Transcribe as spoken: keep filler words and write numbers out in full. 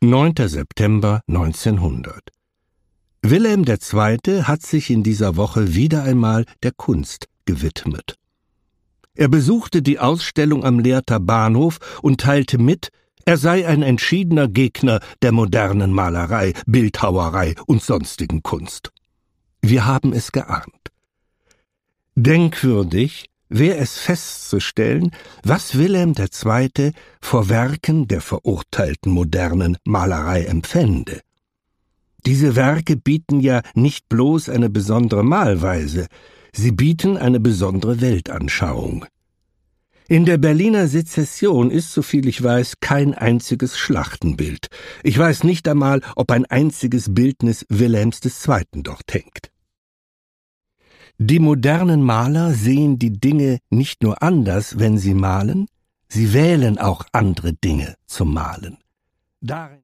neunter September neunzehnhundert. Wilhelm der Zweite hat sich in dieser Woche wieder einmal der Kunst gewidmet. Er besuchte die Ausstellung am Lehrter Bahnhof und teilte mit, er sei ein entschiedener Gegner der modernen Malerei, Bildhauerei und sonstigen Kunst. Wir haben es geahnt. Denkwürdig wäre es festzustellen, was Wilhelm der Zweite vor Werken der verurteilten modernen Malerei empfände. Diese Werke bieten ja nicht bloß eine besondere Malweise, sie bieten eine besondere Weltanschauung. In der Berliner Sezession ist, soviel ich weiß, kein einziges Schlachtenbild. Ich weiß nicht einmal, ob ein einziges Bildnis Wilhelms des Zweiten dort hängt. Die modernen Maler sehen die Dinge nicht nur anders, wenn sie malen, sie wählen auch andere Dinge zum Malen. Darin